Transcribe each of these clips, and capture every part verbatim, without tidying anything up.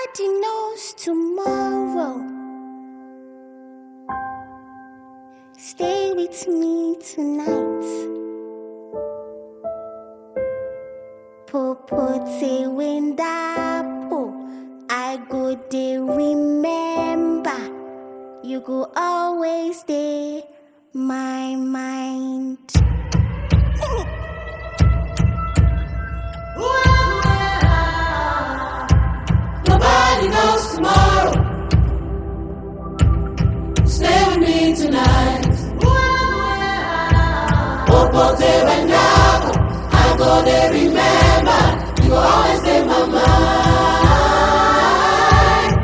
Nobody knows tomorrow. Stay with me tonight. Popote windapo, I go dey remember. You go always stay my mind. Nobody knows tomorrow. Stay with me tonight. Popote windapo, I go dey remember. You go always stay my mind.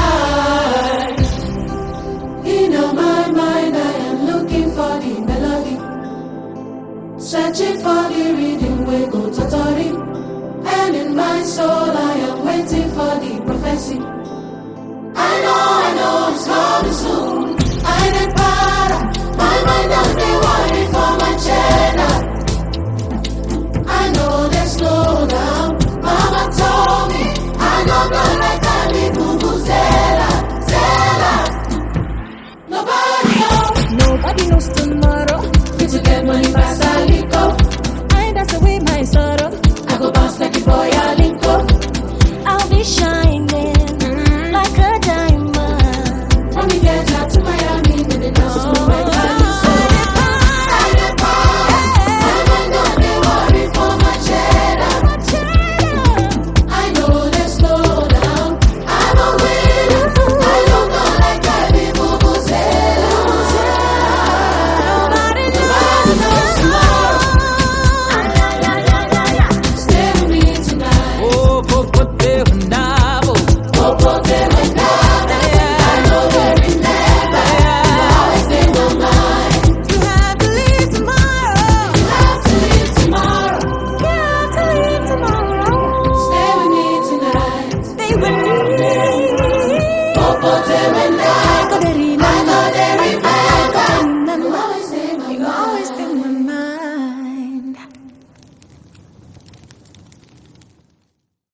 In my mind, I am looking for the melody, searching for the rhythm we go totally. And in my soul, I am waiting for the prophecy. I know